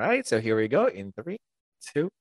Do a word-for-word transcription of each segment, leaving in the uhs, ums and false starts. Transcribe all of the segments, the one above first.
right, so here we go in three, two.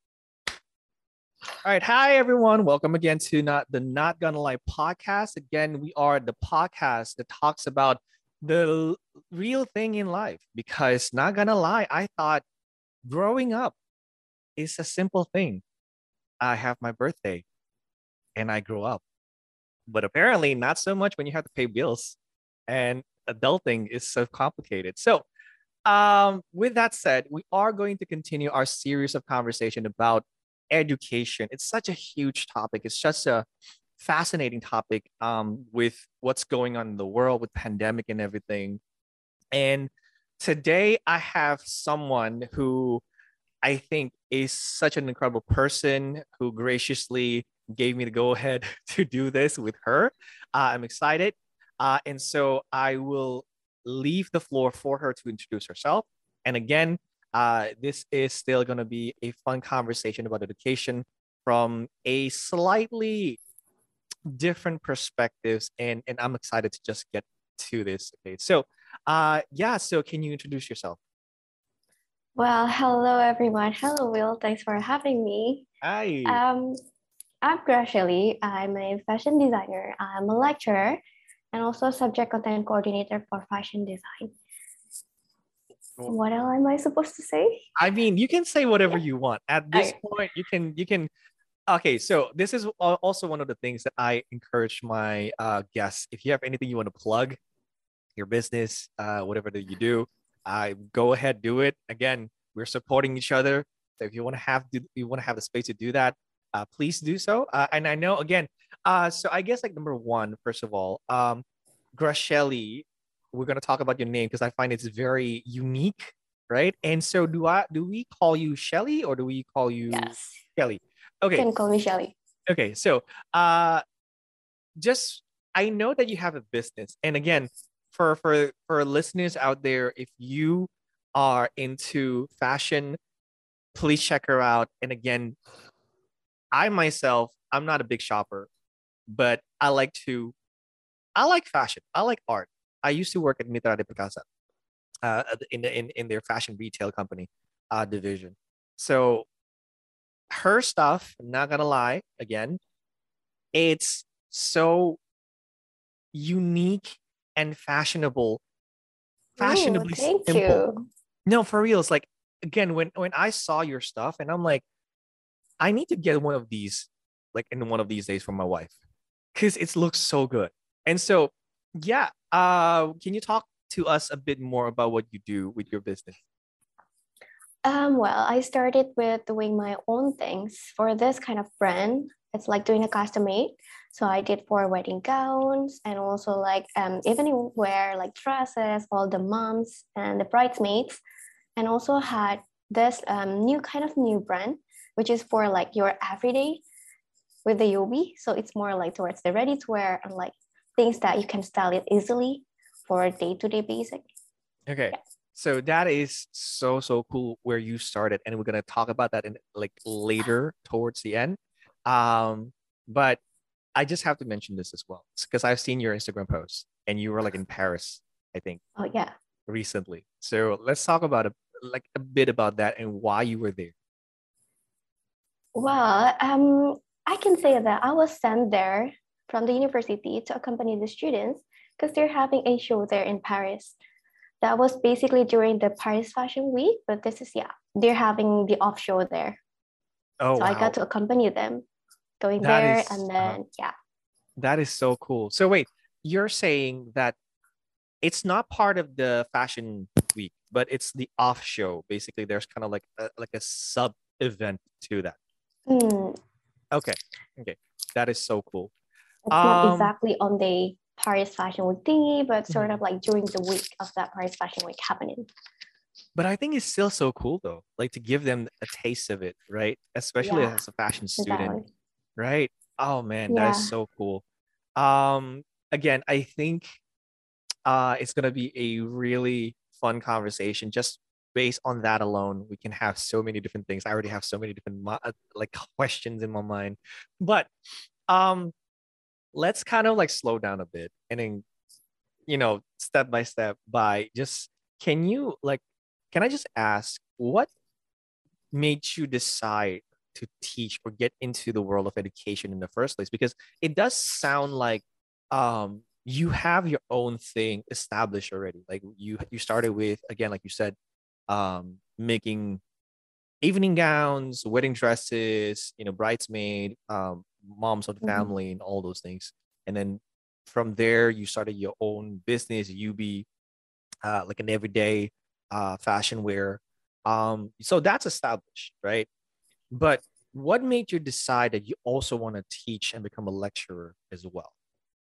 All right, hi everyone. Welcome again to not the Not Gonna Lie podcast. Again, we are the podcast that talks about the l- real thing in life. Because not gonna lie, I thought growing up is a simple thing. I have my birthday and I grow up, but apparently not so much when you have to pay bills, and adulting is so complicated. So Um, with that said, we are going to continue our series of conversation about education. It's such a huge topic. It's just a fascinating topic um, with what's going on in the world with pandemic and everything. And today I have someone who I think is such an incredible person who graciously gave me the go ahead to do this with her. Uh, I'm excited. Uh, and so I will leave the floor for her to introduce herself. And again, uh, this is still going to be a fun conversation about education from a slightly different perspectives. And, and I'm excited to just get to this. Okay. So, uh, yeah. So, can you introduce yourself? Well, hello everyone. Hello, Will. Thanks for having me. Hi. Um, I'm Gracially. I'm a fashion designer. I'm a lecturer and also a subject content coordinator for fashion design. What else am I supposed to say? I mean, you can say whatever you want. At this Okay. point, you can you can okay, so this is al- also one of the things that I encourage my uh guests. If you have anything you want to plug, your business, uh, whatever that you do, uh, go ahead, do it. Again, we're supporting each other. So if you want to have do, you want to have the space to do that, uh, please do so. Uh, and I know again, uh, so I guess like number one, first of all, um, Gracelli, we're gonna talk about your name because I find it's very unique, right? And so do I? Do we call you Shelly or do we call you Yes. Kelly? You Okay, can call me Shelly. okay. So, uh, just I know that you have a business, and again, for for for listeners out there, if you are into fashion, please check her out. And again, I myself, I'm not a big shopper, but I like to, I like fashion. I like art. I used to work at Mitra de Picasa, uh, in the in, in their fashion retail company uh, division. So her stuff, I'm not gonna lie, again, it's so unique and fashionable, Oh, fashionably thank simple. you. No, for real. It's like again, when when I saw your stuff and I'm like, I need to get one of these, like in one of these days for my wife, because it looks so good. And so, yeah, uh, can you talk to us a bit more about what you do with your business? Um, well, I started with doing my own things for this kind of brand. It's like doing a custom made. So I did for wedding gowns and also like um, evening wear, like dresses, all the moms and the bridesmaids, and also had this um, new kind of new brand, which is for like your everyday with the Yobi. So it's more like towards the ready to wear and like things that you can style it easily for day to day basic. Okay. Yeah. So that is so so cool where you started, and we're gonna talk about that in like later towards the end. Um, but I just have to mention this as well because I've seen your Instagram post, and you were like in Paris, I think, Oh yeah. recently. So let's talk about a like a bit about that and why you were there. Well, um, I can say that I was sent there from the university to accompany the students because they're having a show there in Paris. That was basically during the Paris Fashion Week, but this is, yeah, they're having the off show there. Oh So I got wow, to accompany them going that there is and uh, then, yeah. that is so cool. So wait, you're saying that it's not part of the fashion week, but it's the off show. Basically, there's kind of like a, like a sub event to that. Hmm, Okay, okay, that is so cool. it's not Um, exactly on the Paris Fashion Week thingy, but sort of mhm. like during the week of that Paris Fashion Week happening. But I think it's still so cool though, like to give them a taste of it, right? Especially Yeah, as a fashion student, exactly. right? Oh man, that is Yeah. so cool. Um, again, I think uh it's gonna be a really fun conversation just based on that alone. We can have so many different things. I already have so many different mi- uh, like questions in my mind. But um let's kind of like slow down a bit and then you know step by step by just can you like can I just ask what made you decide to teach or get into the world of education in the first place? Because it does sound like um you have your own thing established already. Like you you started with, again, like you said, um making evening gowns, wedding dresses, you know, bridesmaid, um, moms of the Mhm. family, and all those things. And then from there, you started your own business. You be uh, like an everyday uh, fashion wear. Um, so that's established, right? But what made you decide that you also want to teach and become a lecturer as well?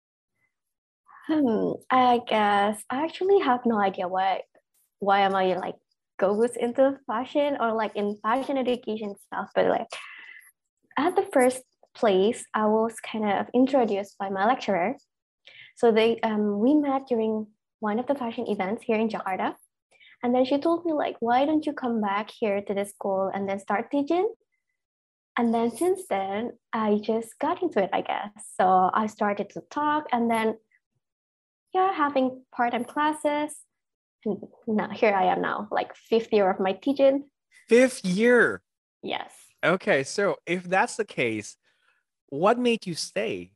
Hmm, I guess I actually have no idea why why am I like goes into fashion or like in fashion education stuff, but like at the first place, I was kind of introduced by my lecturer. So they um we met during one of the fashion events here in Jakarta. And then she told me like, why don't you come back here to the school and then start teaching? And then since then, I just got into it, I guess. So I started to talk and then yeah, having part-time classes. And now here I am now, like fifth year of my teaching. Fifth year. Yes. Okay, so if that's the case, what made you stay?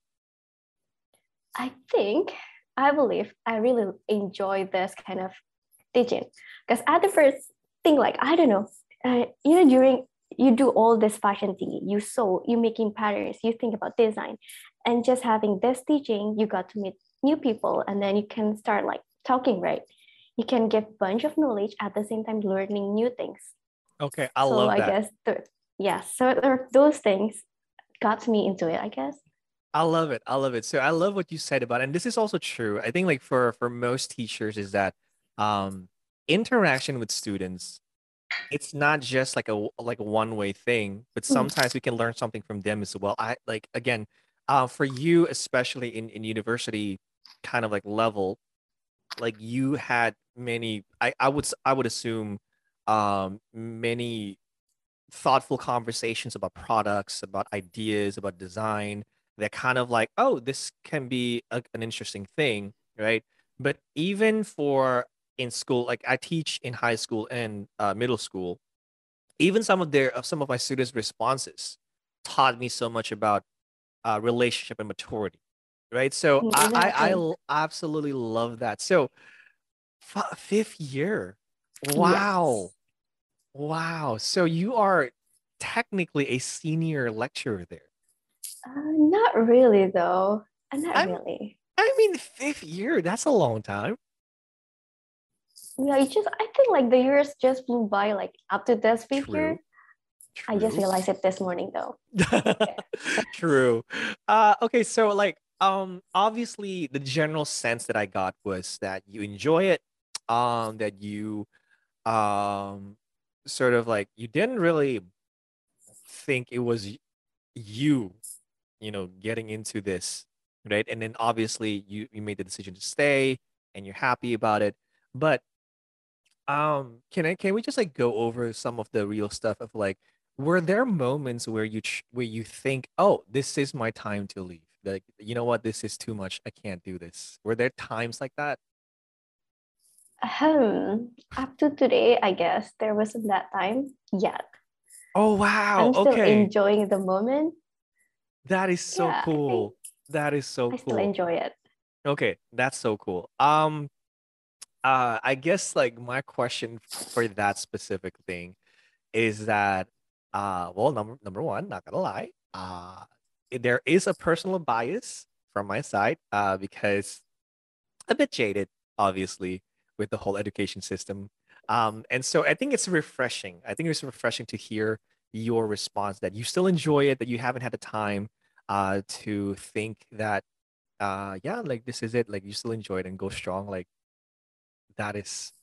I think I believe I really enjoy this kind of teaching because at the first thing, like I don't know, uh, you know, during you do all this fashion thing, you sew, you making patterns, you think about design, and just having this teaching, you got to meet new people, and then you can start like talking, right? You can give bunch of knowledge at the same time learning new things. Okay, I So love I that. guess the yeah, so there, those things got me into it, I guess. I love it. I love it. So I love what you said about it. And this is also true. I think like for for most teachers is that um interaction with students, it's not just like a like a one-way thing, but Mm, sometimes we can learn something from them as well. I like again, uh for you, especially in in university kind of like level, like you had many I I would s- I would assume um many thoughtful conversations about products, about ideas, about design. They're kind of like, oh, this can be a, an interesting thing, right? But even for in school, like I teach in high school and uh, middle school, even some of their of some of my students' responses taught me so much about uh, relationship and maturity, right? So mm, I I, I exactly. l- absolutely love that. So f- fifth year, wow. Yes. Wow. So you are technically a senior lecturer there. Uh, not really though. Uh, not I'm really. I mean fifth year, that's a long time. Yeah, it just I think like the years just flew by like up to this figure. True. I just True. realized it this morning though. Yeah. True. Uh okay, so like um obviously the general sense that I got was that you enjoy it, um that you um sort of like you didn't really think it was y- you, you know, getting into this, right? And then obviously you you made the decision to stay and you're happy about it. But um can I can we just like go over some of the real stuff of like were there moments where you ch- where you think, "Oh, this is my time to leave." Like, you know what? This is too much. I can't do this. Were there times like that? Um, up to today, I guess there wasn't that time yet. Oh, wow. I'm still Okay. enjoying the moment. That is so Yeah, I think cool. That is so I still cool. enjoy it. Okay, that's so cool. Um uh I guess like my question for that specific thing is that uh well number number one, not gonna lie, uh there is a personal bias from my side uh because a bit jaded, obviously, with the whole education system. Um and so I think it's refreshing. I think it's refreshing to hear your response that you still enjoy it, that you haven't had the time uh to think that uh yeah, like this is it, like you still enjoy it and go strong. Like that is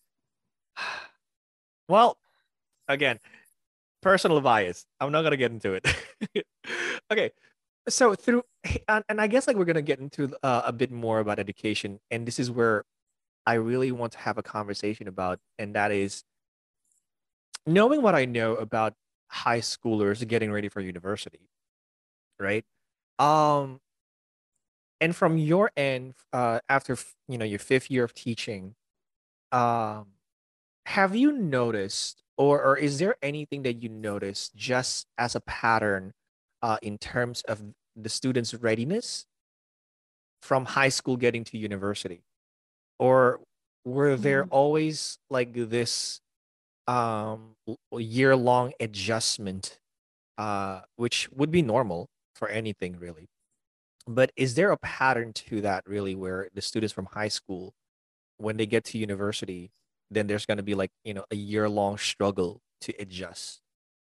well, again, personal bias. I'm not gonna get into it. Okay, so through and, and I guess like we're gonna get into uh, a bit more about education, and this is where I really want to have a conversation about, and that is knowing what I know about high schoolers getting ready for university, right? Um, and from your end, uh, after f- you know your fifth year of teaching, um, have you noticed, or or is there anything that you notice just as a pattern, uh, in terms of the students' readiness from high school getting to university, or were there Mm. always like this um year long adjustment, uh, which would be normal for anything really? But is there a pattern to that really, where the students from high school, when they get to university, then there's going to be like, you know, a year long struggle to adjust?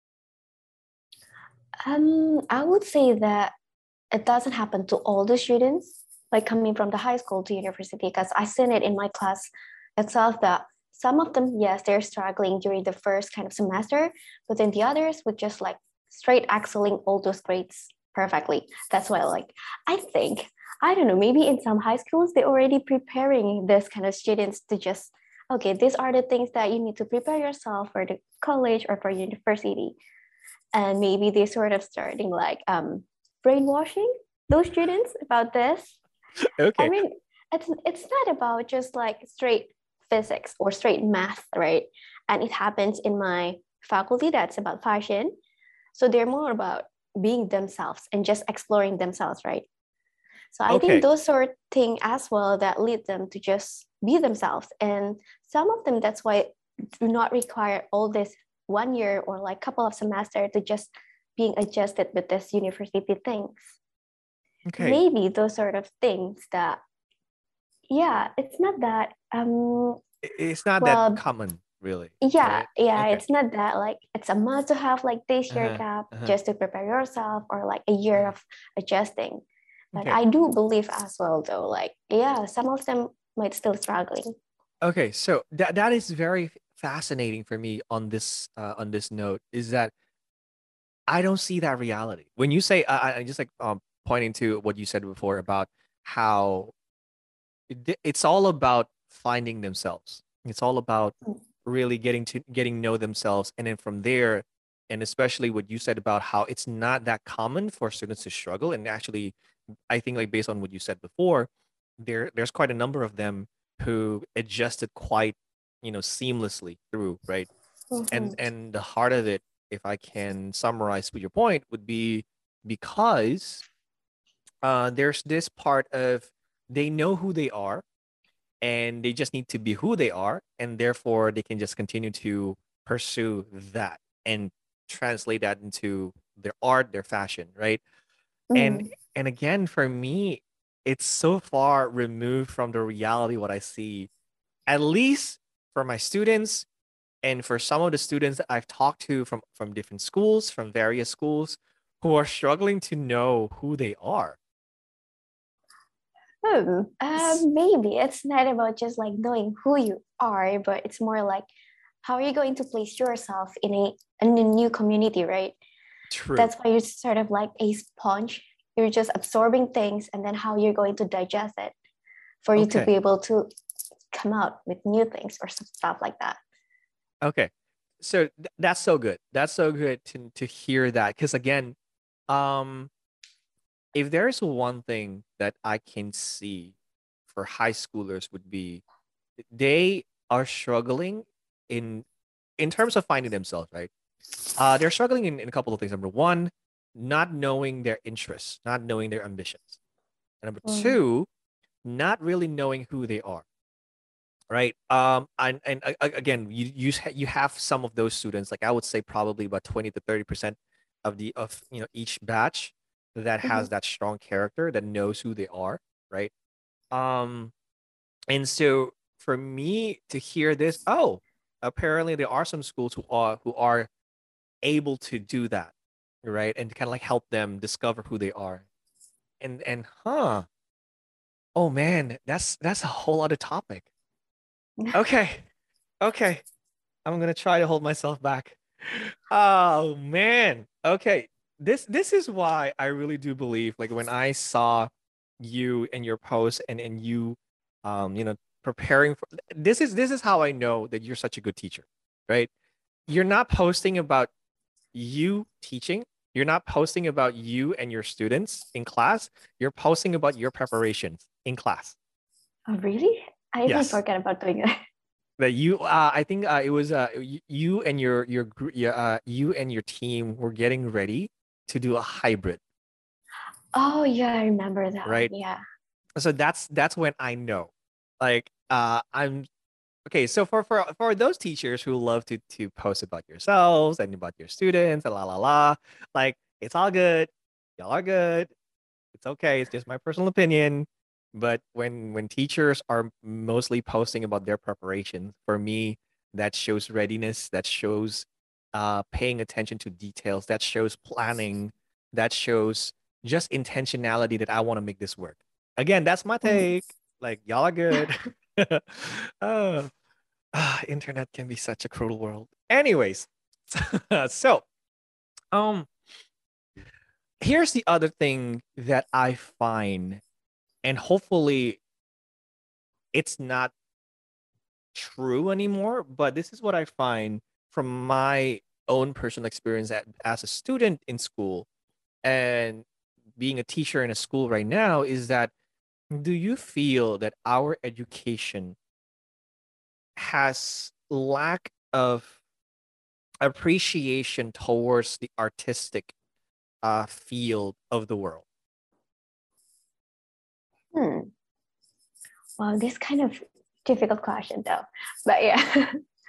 Um, I would say that it doesn't happen to all the students, like coming from the high school to university, because I seen it in my class itself that some of them, yes, they're struggling during the first kind of semester, but then the others would just like straight excelling all those grades perfectly. That's why, like, I think, I don't know, maybe in some high schools, they're already preparing this kind of students to just, okay, these are the things that you need to prepare yourself for the college or for university. And maybe they sort of starting like um, brainwashing those students about this. I Okay. mean, it's it's not about just like straight physics or straight math, right? And it happens in my faculty that's about fashion. So they're more about being themselves and just exploring themselves, right? So I think Okay. those sort of thing as well that lead them to just be themselves. And some of them, that's why do not require all this one year or like couple of semester to just being adjusted with this university things. Okay. Maybe those sort of things that, yeah, it's not that, um, I- It's not that well, common, really, yeah, right? yeah, Okay. it's not that like it's a must to have like this year Uh-huh. gap Uh-huh. just to prepare yourself or like a year Uh-huh. of adjusting. But Okay. I do believe as well though, like yeah, some of them might still struggling. Okay. So that that is very fascinating for me on this uh, on this note, is that I don't see that reality. When you say, I, I I just like um pointing to what you said before about how it, it's all about finding themselves. It's all about really getting to getting know themselves, and then from there, and especially what you said about how it's not that common for students to struggle. And actually, I think like based on what you said before, there there's quite a number of them who adjusted quite, you know, seamlessly through, right? And Mhm. and the heart of it, if I can summarize with your point, would be because uh, there's this part of they know who they are, and they just need to be who they are, and therefore they can just continue to pursue that and translate that into their art, their fashion, right? and Mm. and again, for me, it's so far removed from the reality what I see, at least for my students, and for some of the students that I've talked to from from different schools, from various schools, who are struggling to know who they are. Hmm. S- Um, maybe it's not about just like knowing who you are, but it's more like how are you going to place yourself in a in a new community, right? True. That's why you're sort of like a sponge. You're just absorbing things, and then how you're going to digest it for you to Okay. be able to come out with new things or some stuff like that. Okay. So th- that's so good. That's so good to to hear that, because again, um, if there's one thing that I can see for high schoolers would be they are struggling in in terms of finding themselves, right? Uh, they're struggling in, in a couple of things. Number one, not knowing their interests, not knowing their ambitions. And number Mm. two, not really knowing who they are, right? Um, and and a- a- again, you you ha- you have some of those students, like I would say probably about twenty to thirty percent of the of you know each batch that Mhm. has that strong character that knows who they are, right? Um, and so for me to hear this, oh, apparently there are some schools who are who are able to do that, right? And kind of like help them discover who they are. And and huh, oh man, that's that's a whole other topic. Okay, okay, I'm gonna try to hold myself back. Oh man, okay. This this is why I really do believe, like when I saw you and your post, and and you, um, you know, preparing for this is this is how I know that you're such a good teacher, right? You're not posting about you teaching. You're not posting about you and your students in class. You're posting about your preparations in class. Oh, really? I even Yes. forget about doing that. that you uh, I think uh, it was uh, y- you and your your gr- yeah, uh, you and your team were getting ready to do a hybrid, Oh yeah, I remember that one. right? Yeah. So that's that's when I know, like uh, I'm okay. So for for for those teachers who love to to post about yourselves and about your students and la la la, like it's all good, y'all are good. It's okay. It's just my personal opinion. But when when teachers are mostly posting about their preparation, for me, that shows readiness. That shows uh, paying attention to details. That shows planning. That shows just intentionality that I want to make this work. Again, that's my Mm. take. Like y'all are good. uh, ah, internet can be such a cruel world. Anyways, so um, here's the other thing that I find, and hopefully it's not true anymore, but this is what I find from my own personal experience at, as a student in school and being a teacher in a school right now is that do you feel that our education has lack of appreciation towards the artistic uh, field of the world? Hmm. Well, this kind of difficult question though. But yeah.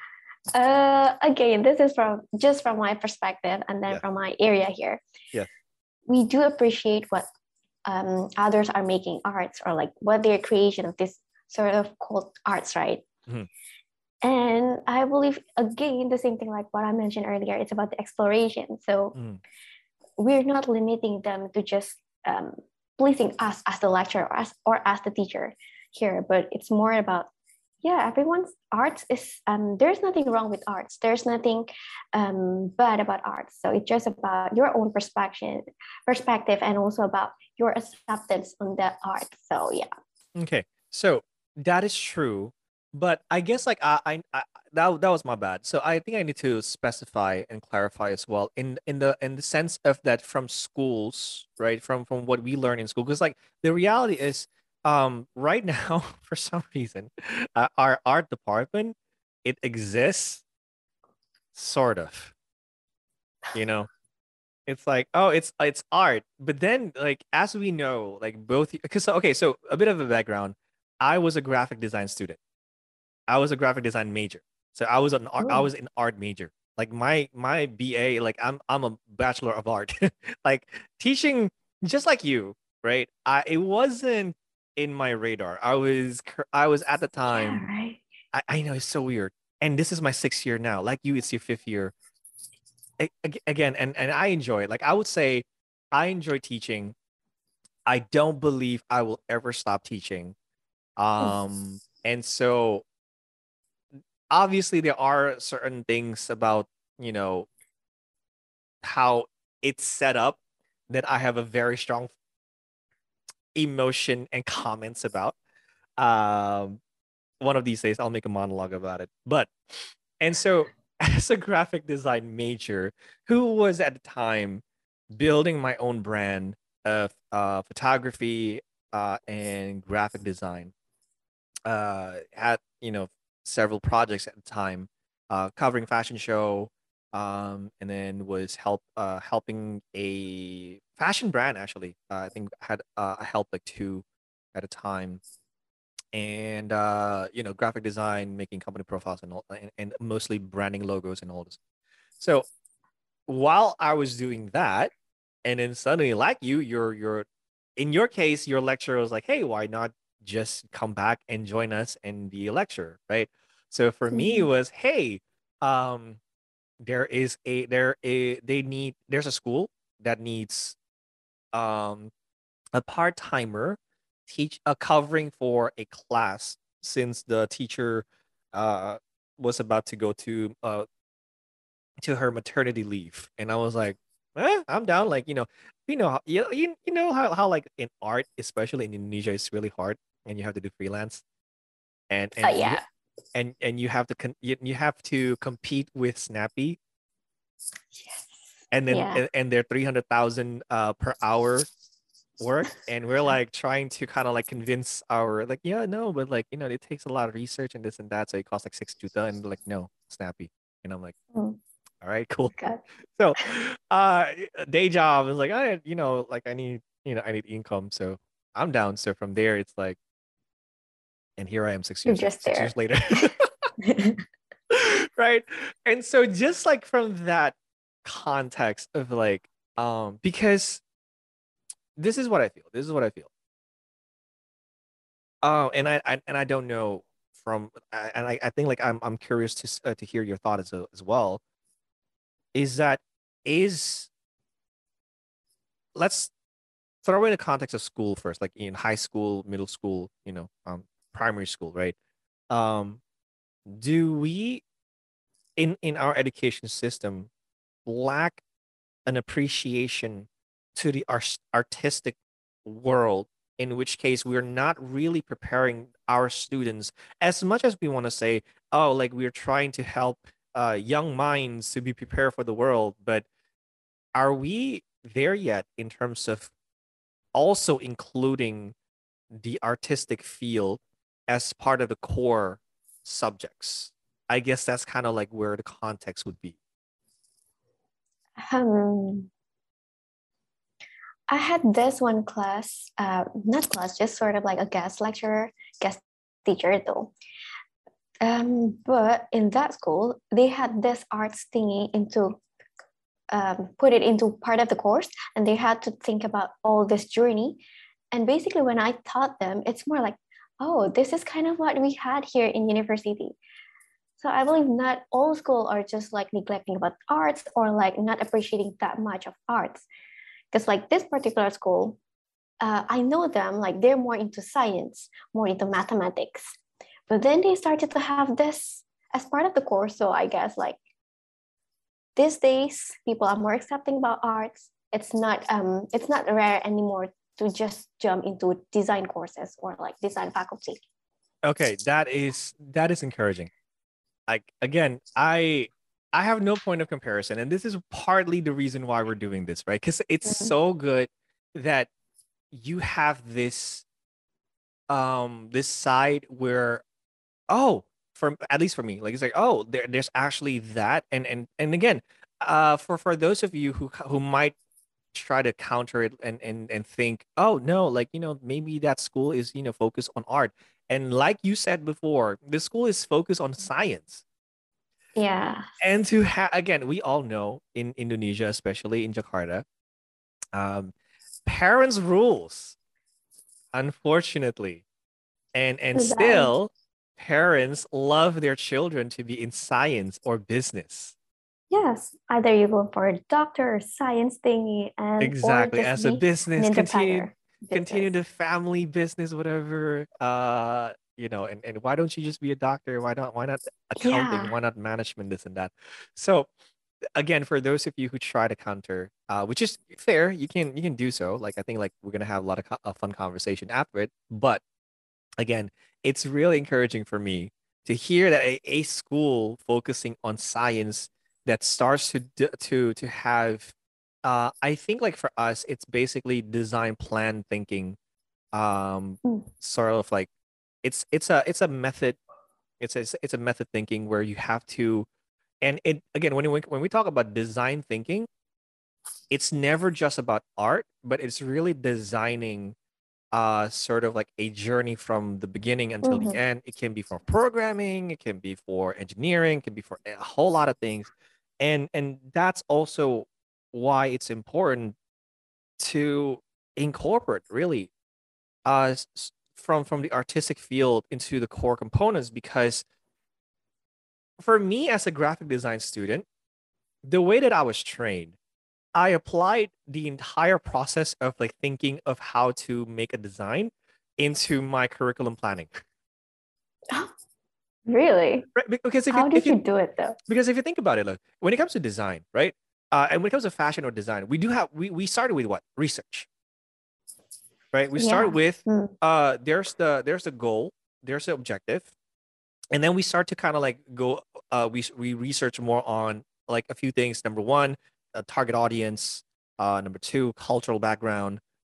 Uh, again, this is from just from my perspective and then Yeah. from my area here. Yes. We do appreciate what um, others are making arts or like what their creation of this sort of called arts, right? Mhm. And I believe again the same thing like what I mentioned earlier. It's about the exploration. So Mhm. we're not limiting them to just um, pleasing us as the lecturer or as, or as the teacher here, but it's more about yeah, everyone's arts is um, there's nothing wrong with arts. There's nothing um, bad about arts. So it's just about your own perspective, perspective, and also about your acceptance on the art. So yeah. Okay, so that is true, but I guess like I, I, I that that was my bad. So I think I need to specify and clarify as well in in the in the sense of that from schools, right? From from what we learn in school, because like the reality is, um, right now for some reason, uh, our art department it exists sort of, you know. It's like, oh, it's it's art. But then like as we know, like both because okay, so a bit of a background. I was a graphic design student. I was a graphic design major. So I was an art I Oh, was an art major. Like my my B A, like I'm I'm a bachelor of art. Like teaching just like you, right? I it wasn't in my radar. I was cur- I was at the yeah, time. right. I, I know it's so weird. And this is my sixth year now. Like you, it's your fifth year a- ag- again, and and I enjoy it. Like I would say, I enjoy teaching. I don't believe I will ever stop teaching. Hmm. Um, and so obviously there are certain things about, you know, how it's set up that I have a very strong emotion and comments about. Um, one of these days I'll make a monologue about it. But and so as a graphic design major who was at the time building my own brand of uh, photography uh, and graphic design. Uh, had you know several projects at the time, uh, covering fashion show, um, and then was help uh, helping a fashion brand actually. Uh, I think had uh, I helped like two at a time, and uh, you know graphic design, making company profiles and all, and, and mostly branding logos and all this. So while I was doing that, and then suddenly, like you, you're you're in your case, your lecturer was like, "Hey, why not just come back and join us and be a lecturer?" Right? So for me, it Mhm. was, "Hey, um, there is a there a they need there's a school that needs um a part timer teach a covering for a class since the teacher uh was about to go to uh to her maternity leave, and I was like, eh, I'm down. Like you know, you know, how- you you, you know how, how like in art, especially in Indonesia, it's really hard, and you have to do freelance, and Uh, and you yeah. and and you have to con- you, you have to compete with Snappy, Yes. and then Yeah. and, and they're three hundred thousand uh per hour, work, and we're like trying to kind of like convince our like, yeah, no, but like, you know, it takes a lot of research and this and that, so it costs like six juta, and they're like, no, Snappy. And I'm like, Mm, all right, cool. okay. So, uh, day job is like, I, you know, like I need, you know, I need income, so I'm down. So from there, it's like, and here I am six You're years, just six there. years later, right? And so just like from that context of like, um, because this is what I feel. This is what I feel. Oh, and I, I and I don't know from, I- and I, I think like I'm I'm curious to s- uh, to hear your thought as a- as well. Is that is let's throw in the context of school first, like in high school, middle school, you know, um, primary school, right? Um, do we in in our education system lack an appreciation to the ars- artistic world, in which case we're not really preparing our students as much as we want to say, oh, like we're trying to help uh, young minds to be prepared for the world, but are we there yet in terms of also including the artistic field as part of the core subjects? I guess that's kind of like where the context would be. Um, I had this one class, uh, not class, just sort of like a guest lecturer, guest teacher though. Um, but in that school, they had this arts thingy into um, put it into part of the course, and they had to think about all this journey. And basically, when I taught them, it's more like, oh, this is kind of what we had here in university. So I believe not all school are just like neglecting about arts or like not appreciating that much of arts. Because like this particular school, uh, I know them like they're more into science, more into mathematics. But then they started to have this as part of the course. So I guess like these days people are more accepting about arts. It's not um it's not rare anymore to just jump into design courses or like design faculty. Okay, that is that is encouraging. Like again, I I have no point of comparison, and this is partly the reason why we're doing this, right? Because it's Mm, so good that you have this um this side where, oh, for at least for me, like it's like, oh, there, there's actually that. And and and again, uh for for those of you who who might try to counter it and and and think, oh no, like, you know, maybe that school is, you know, focused on art, and like you said before, the school is focused on science. yeah. And to have, again, we all know in Indonesia, especially in Jakarta, um parents rules, unfortunately. And and That still parents love their children to be in science or business. yes, either you go for a doctor or science thingy and or Exactly. just As a be an business, continue independent continue business. the family business, whatever. Uh, you know, and, and why don't you just be a doctor? Why not why not accounting? Yeah. Why not management, this and that? So again, for those of you who try to counter, uh, which is fair, you can you can do so. Like I think like we're gonna have a lot of co- a fun conversation after it. But again, it's really encouraging for me to hear that a, a school focusing on science that starts to d- to to have, uh I think like for us it's basically design plan thinking, um Mm, sort of like it's it's a it's a method, it's a, it's a method thinking where you have to, and it again, when we when we talk about design thinking, it's never just about art, but it's really designing uh sort of like a journey from the beginning until the mhm. end. It can be for programming, it can be for engineering, it can be for a whole lot of things. And and that's also why it's important to incorporate really uh s- from from the artistic field into the core components, because for me as a graphic design student, the way that I was trained, I applied the entire process of like thinking of how to make a design into my curriculum planning. Really? Right? Be- Because if you How if did you you do it though? because if you think about it, look, when it comes to design, right? Uh, and when it comes to fashion or design, we do have we we started with what? Research, right? We start Yeah. with Mm, uh there's the there's the goal, there's the objective, and then we start to kind of like go uh we we research more on like a few things. Number one, a target audience, uh number two, cultural background,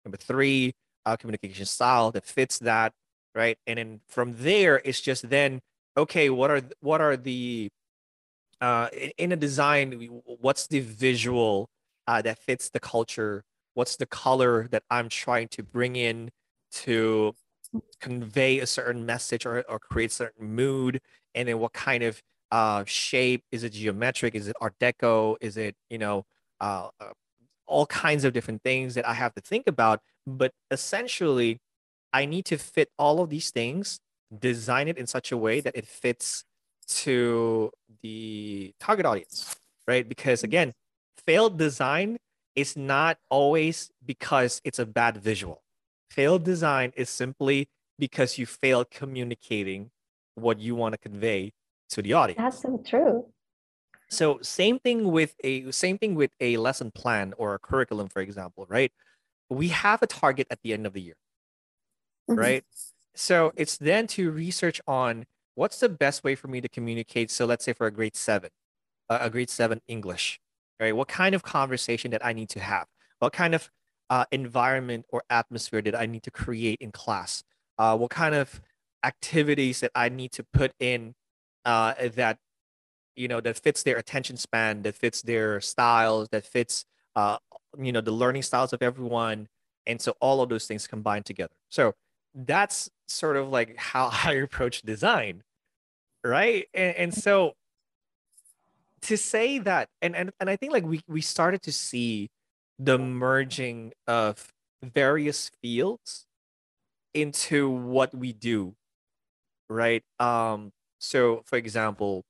Number three, uh, communication style that fits that, right? And then from there, it's just then, okay, what are what are the uh, in, in a design, what's the visual uh, that fits the culture? What's the color that I'm trying to bring in to convey a certain message or, or create a certain mood? And then what kind of uh, shape? Is it geometric? Is it Art Deco? Is it, you know, uh, uh, all kinds of different things that I have to think about. But essentially, I need to fit all of these things, design it in such a way that it fits to the target audience, right? Because again, failed design is not always because it's a bad visual. Failed design is simply because you failed communicating what you want to convey to the audience. That's so true. So same thing with a same thing with a lesson plan or a curriculum, for example, right? We have a target at the end of the year, Mhm. right? So it's then to research on what's the best way for me to communicate. So let's say for a grade seven, uh, a grade seven English, right? What kind of conversation that I need to have? What kind of uh, environment or atmosphere that I need to create in class? Uh, what kind of activities that I need to put in uh, that you know that fits their attention span, that fits their styles, that fits uh you know the learning styles of everyone, and so all of those things combined together. So that's sort of like how I approach design, right? And, and so to say that, and, and and I think like we we started to see the merging of various fields into what we do, right? Um, so for example,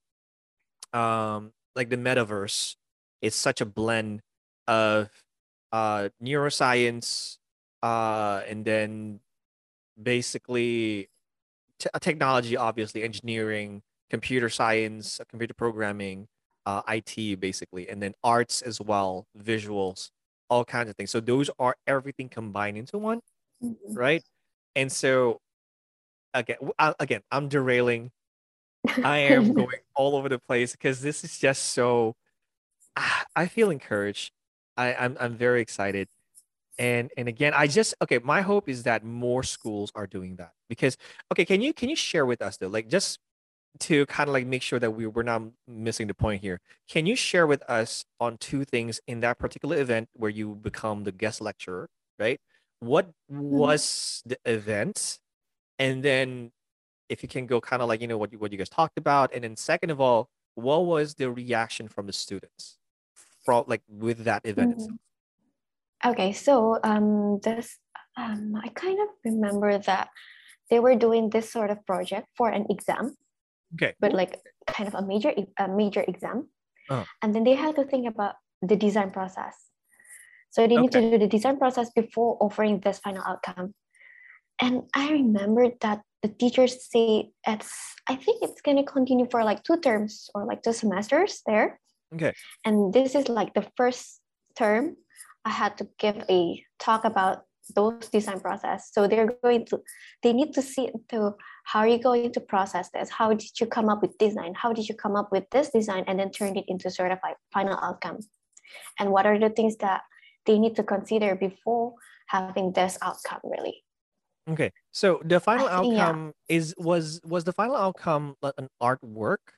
um like the metaverse is such a blend of uh neuroscience uh and then basically t- uh, technology, obviously engineering, computer science, uh, computer programming, uh I T basically, and then arts as well, visuals, all kinds of things. So those are everything combined into one, Mhm. right? And so again w- uh, again I'm derailing. I am going all over the place because this is just so ah, I feel encouraged. I, I'm I'm very excited. And and again, I just okay, my hope is that more schools are doing that. Because okay, can you can you share with us though, like just to kind of like make sure that we we're not missing the point here. Can you share with us on two things in that particular event where you become the guest lecturer, right? What Mhm. was the event? And then if you can go kind of like, you know, what you what you guys talked about. And then second of all, what was the reaction from the students from like with that event itself? Mhm. Okay, so um, this um, I kind of remember that they were doing this sort of project for an exam, Okay. but like kind of a major e- a major exam, Uh, and then they had to think about the design process. So they need to okay. do the design process before offering this final outcome. And I remember that the teachers say it's I think it's gonna continue for like two terms or like two semesters there. Okay. And this is like the first term I had to give a talk about those design process. So they're going to they need to see into how are you going to process this? How did you come up with design? How did you come up with this design and then turn it into sort of like final outcome? And what are the things that they need to consider before having this outcome really? Okay. So the I final think yeah. outcome is was was the final outcome like an artwork?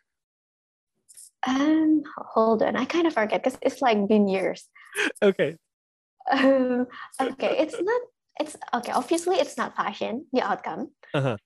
Um hold on. I kind of forget because it's like been years. Okay. Um, okay, it's not it's okay, obviously it's not fashion, the outcome. Uh-huh.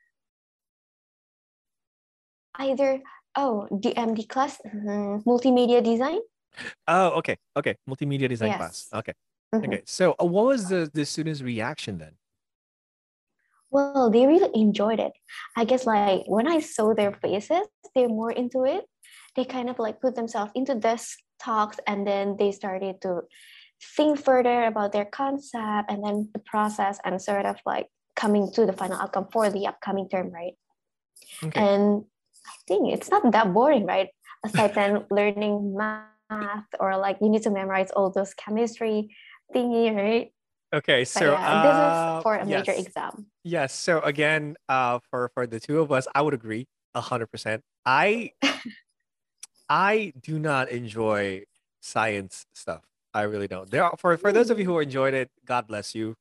Either oh the M D class mhm, multimedia design. Oh, okay. Okay. Multimedia design class. Yes. Okay. Mhm. Okay. So uh, what was the the students' reaction then? Well, they really enjoyed it. I guess like when I saw their faces, they're more into it. They kind of like put themselves into this talks and then they started to think further about their concept and then the process and sort of like coming to the final outcome for the upcoming term, right? Okay. And I think it's not that boring, right? Aside from learning math or like you need to memorize all those chemistry thingy, right? Okay. But So yeah, this is uh for a major yes. exam. Yes. So again, uh for for the two of us, I would agree a hundred percent. I I do not enjoy science stuff. I really don't. There are for for those of you Hmm. who enjoyed it, God bless you.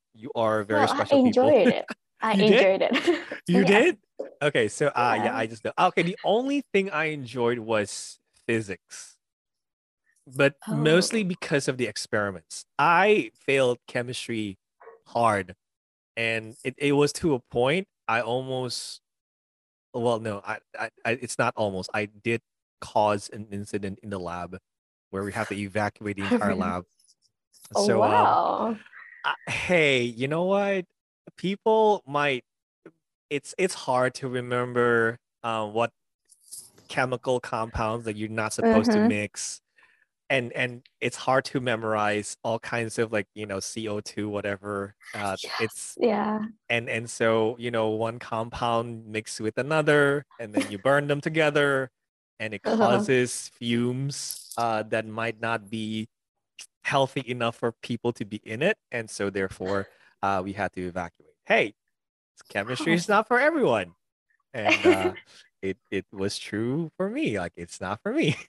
you are very Well, I special people. enjoyed it. I You did? enjoyed it. You Yeah. did? Okay, so uh yeah, Yeah. I just know. Okay, the only thing I enjoyed was physics, but mostly Oh. because of the experiments. I failed chemistry hard, and it, it was to a point I almost, well, no, I, I, I it's not almost. I did cause an incident in the lab where we have to evacuate the entire lab. Oh, So um wow. uh, hey, you know what? People might, it's it's hard to remember uh, what chemical compounds that you're not supposed to Mm-hmm. mix, and and it's hard to memorize all kinds of, like, you know, C O two, whatever. Uh, Yes. it's Yeah. and and so, you know, one compound mixed with another, and then you burn them together, and it causes fumes uh, that might not be healthy enough for people to be in it, and so therefore uh, we had to evacuate. Hey, chemistry is not for everyone, and uh, it it was true for me. Like, it's not for me.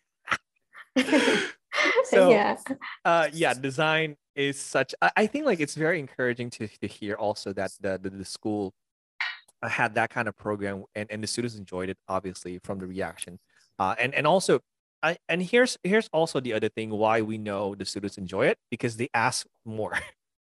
So Yeah. uh, yeah, design is such. I, I think like it's very encouraging to to hear also that the the, the school uh, had that kind of program, and, and the students enjoyed it, obviously, from the reaction, uh, and and also I, and here's here's also the other thing why we know the students enjoy it, because they ask more.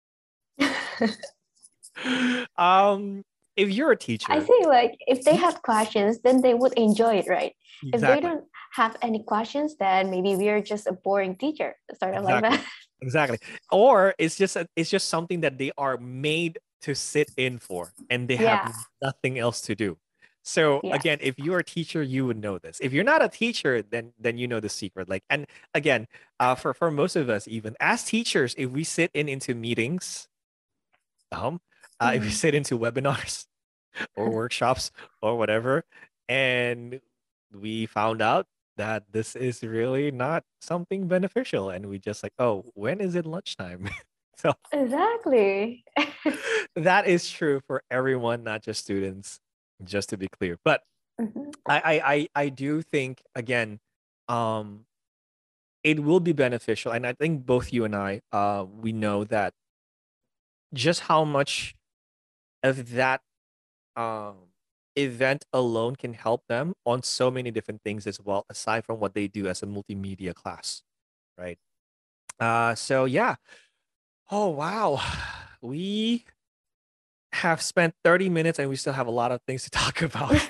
um if you're a I teacher. think like if they have questions, then they would enjoy it, right? If they Exactly. don't have any questions, then maybe we're just a boring teacher, sort of like Exactly. that. Exactly. Or it's just a, it's just something that they are made to sit in for, and they have Yeah. nothing else to do. So Yeah. again, if you're a teacher, you would know this. If you're not a teacher, then then you know the secret. Like, and again, uh, for for most of us, even as teachers, if we sit in into meetings, um, uh, if we Mm. sit into webinars or workshops or whatever, and we found out that this is really not something beneficial, and we just like, oh, when is it lunchtime? So Exactly. that is true for everyone, not just students, just to be clear. But Mhm. i i i, I do think, again, um it will be beneficial, and I think both you and I, uh we know that just how much of that um event alone can help them on so many different things as well, aside from what they do as a multimedia class, right? Uh so yeah. Oh wow. We have spent thirty minutes and we still have a lot of things to talk about.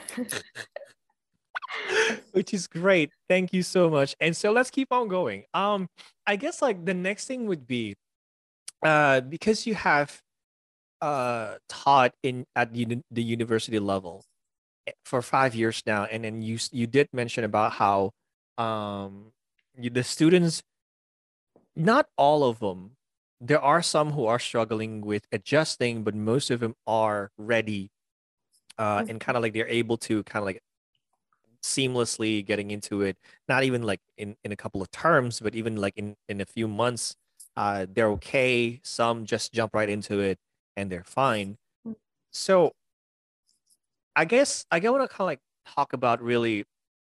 Which is great. Thank you so much. And so let's keep on going. Um I guess like the next thing would be, uh because you have uh taught in at uni- the university level for five years now, and then you s- you did mention about how um you, the students, not all of them, there are some who are struggling with adjusting, but most of them are ready, uh and kind of like they're able to kind of like seamlessly getting into it, not even like in in a couple of terms, but even like in in a few months. Uh they're okay, some just jump right into it and they're fine. So i guess i want to kind of like talk about, really,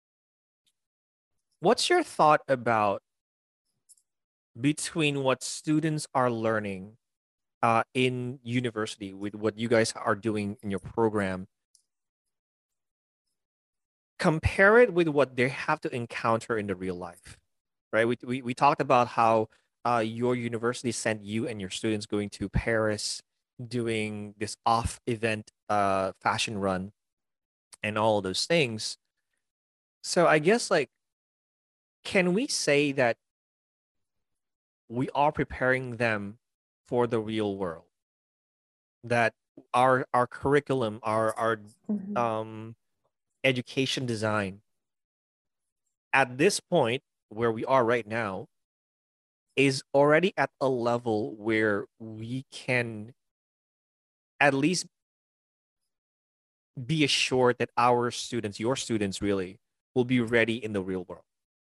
what's your thought about between what students are learning uh, in university with what you guys are doing in your program, compare it with what they have to encounter in the real life, right? We, we, we talked about how uh, your university sent you and your students going to Paris, doing this off event uh, fashion run and all of those things. So I guess, like, can we say that we are preparing them for the real world? That our our curriculum, our our Mhm. um education design at this point where we are right now is already at a level where we can at least be assured that our students, your students really, will be ready in the real world.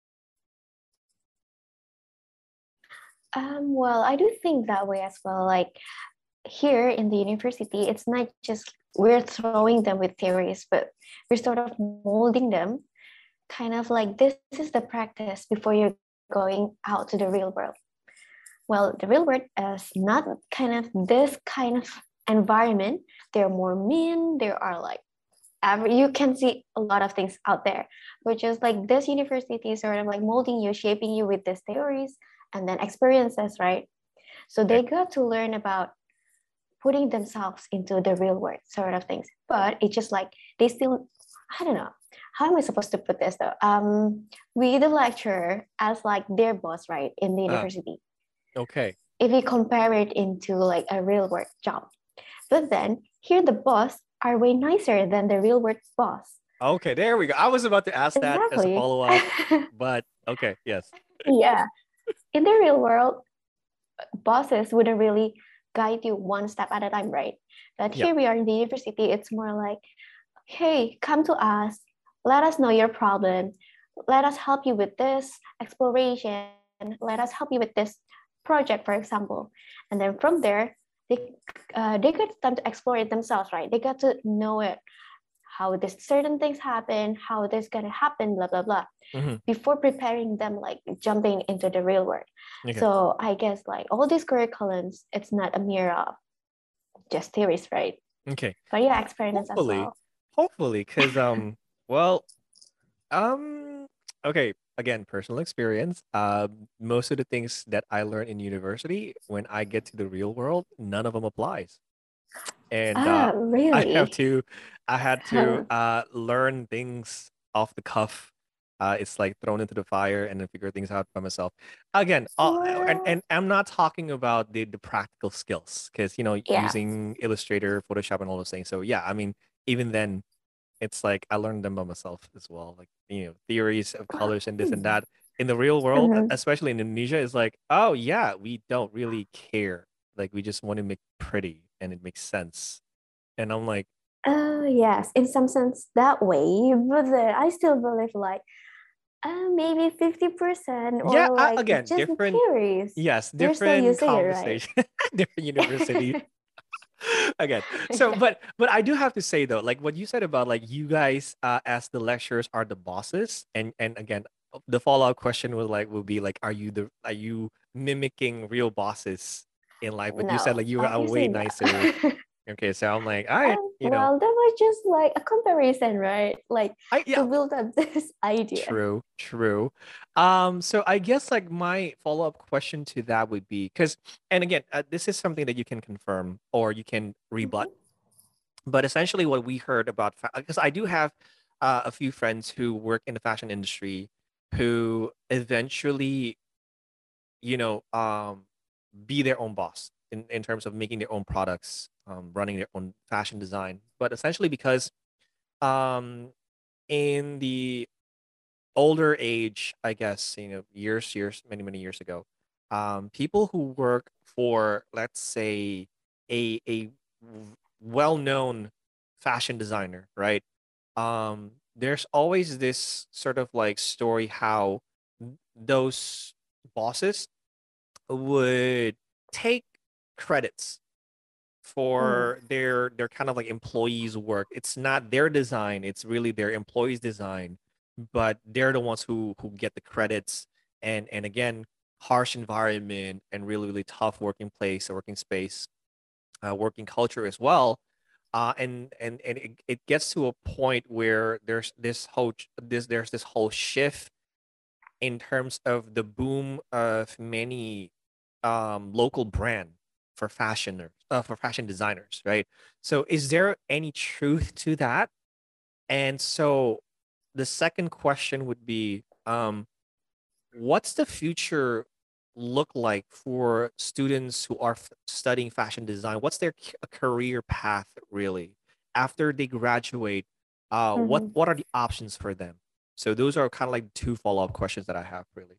Um, well, I do think that way as well. Like here in the university, it's not just we're throwing them with theories, but we're sort of molding them, kind of like this is the practice before you're going out to the real world. well, the real world is not kind of this kind of environment. They're more mean. There are like every, you can see a lot of things out there, which is like this university sort of like molding you, shaping you with these theories and then experiences, right? So they got to learn about putting themselves into the real world sort of things. But it's just like they still, I don't know, how am I supposed to put this though? Um, we the lecturer as like their boss, right, in the Uh, university. okay. If you compare it into like a real world job. But then here the boss are way nicer than the real world boss. Okay, there we go. I was about to ask that as a Exactly. follow-up, but okay, yes. Yeah. In the real world, bosses wouldn't really guide you one step at a time, right? But Yeah. here we are in the university, it's more like, hey, come to us, let us know your problem, let us help you with this exploration, let us help you with this project, for example. And then from there, they uh, they got time to explore it themselves, right? They got to know it, how this certain things happen, how this gonna happen, blah blah blah, Mm-hmm. before preparing them like jumping into the real world. Okay. So I guess like all these curriculums, it's not a mirror of just theories, right? Okay. But yeah, experiments as Hopefully, well. hopefully, because um, well, um, okay. Again, personal experience. Uh, most of the things that I learned in university, when I get to the real world, none of them applies. And uh, Ah, I have really? to, I had to uh, learn things off the cuff. Uh, it's like thrown into the fire and then figure things out by myself. Again, uh, and, Well, and I'm not talking about the, the practical skills because, you know, yeah. using Illustrator, Photoshop, and all those things. So, yeah, I mean, even then, it's like I learned them by myself as well. Like, you know, theories of colors and this and that. In the real world, e- Mhm. especially in Indonesia, it's like, oh, yeah, we don't really care. Like, we just want to make pretty and it makes sense. And I'm like, Uh, yes, in some sense that way, but then I still believe like uh, maybe fifty percent yeah, or I, like again, just different, theories. yes, You're still different using it, right? conversation, different university. Again, so but but I do have to say though, like what you said about like you guys uh, as the lecturers are the bosses, and and again, the follow-up question was like will be like, are you the are you mimicking real bosses in life? But you said No, like you were a obviously way not. nicer. Okay, so I'm like, all right, Um, you know, well, that was just like a comparison, right? Like I to yeah, build up this idea. true, true. Um, so I guess like my follow-up question to that would be because, and again, uh, this is something that you can confirm or you can rebut. Mhm. But essentially, what we heard about, because I do have uh, a few friends who work in the fashion industry, who eventually, you know, um, be their own boss in in terms of making their own products, um, running their own fashion design. But essentially, because um, in the older age, I guess, you know, years, years, many, many years ago, um, people who work for, let's say, a a w- well-known fashion designer, right? Um, there's always this sort of like story how those bosses would take credits Mm. for their their kind of like employees' work. It's not their design, it's really their employees' design, but they're the ones who who get the credits. And and again, harsh environment and really really tough working place, working space, uh, working culture as well. Uh, and and and it, it gets to a point where there's this whole ch- this there's this whole shift in terms of the boom of many um, local brand for fashioners, uh, for fashion designers, right? So, is there any truth to that? And so, the second question would be, um, what's the future look like for students who are f- studying fashion design? What's their c- career path really after they graduate? Uh, what Mhm. what are the options for them? So those are kind of like two follow up questions that I have really.